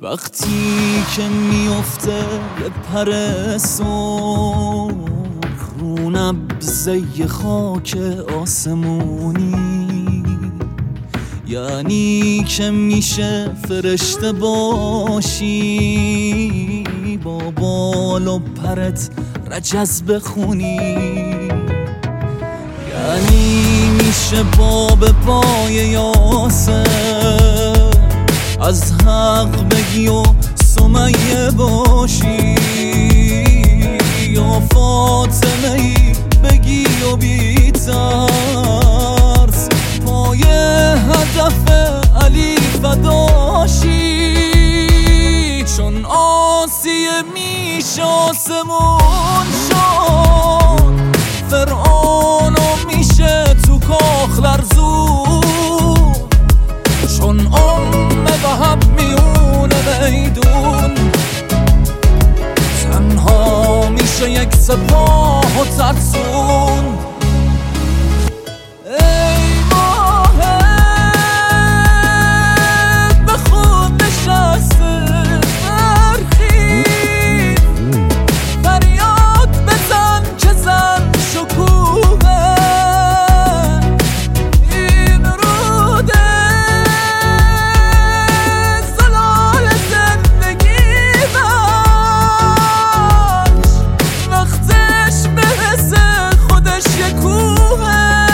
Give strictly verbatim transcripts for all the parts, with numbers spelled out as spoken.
وقتی که میفته به پر سرخ رو نبضه خاک آسمونی، یعنی که میشه فرشته باشی با بال و پرت رجز بخونی، یعنی میشه باب پای یاسر از حق بگی و سمیه باشی، یا فاطمه ای بگی و بی ترس پای هدف علی فداشی. چون آسیه میشه آسمون شد، فرعونو میشه تو کاخ لرزون، چون ام وهب میونه میدون تنها میشه یک سپاه و ترسون. ای ماه به خود نشسته برخیز، فریاد بزن که زن شکوه این روده زلال زندگی باش، وقتش برسه خودش یه کوه.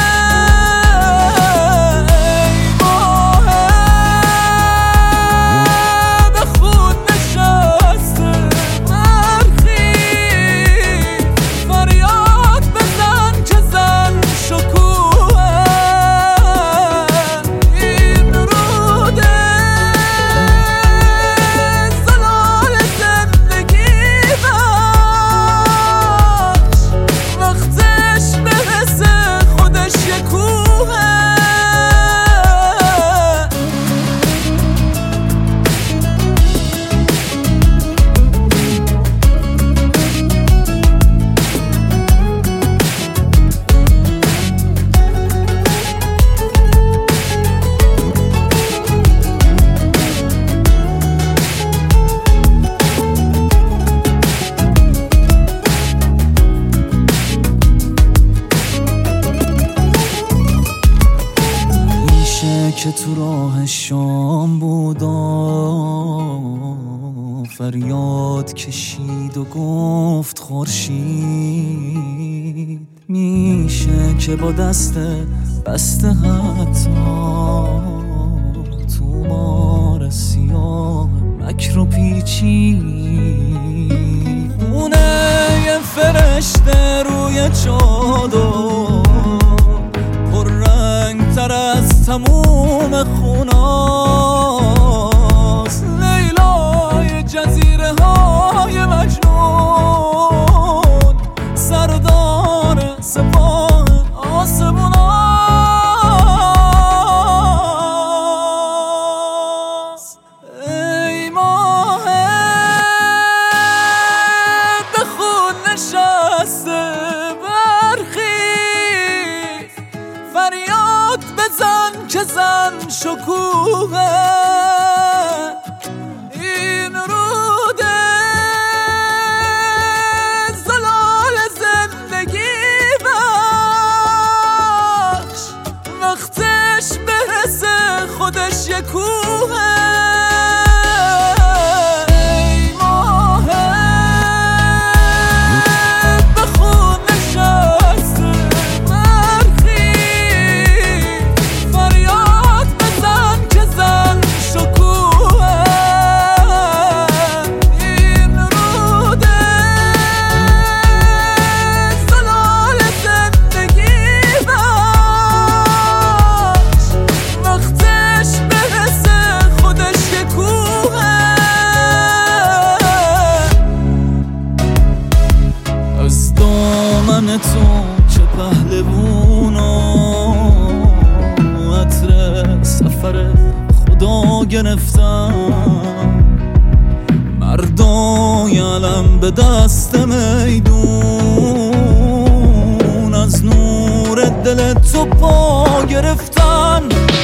که تو راه شام بودا فریاد کشید و گفت خورشید، میشه که با دست بسته حتی تو مار سیاه مکر و پیچی اونه یه فرشته روی چادر پر رنگ تر از تموم خوناست، لیلای جزیره های مجنون سردار سپاه آسموناست. ای ماه به خود نشسته برخیز، فریاد بزن که زن شکوه این روده زلال زندگی بخش، وقتش برسه خودش یه کوه. تو چه پهلوونا عطر سفر خدا گرفتم، مردای علم به دست میدون از نور دل تو پا گرفتن.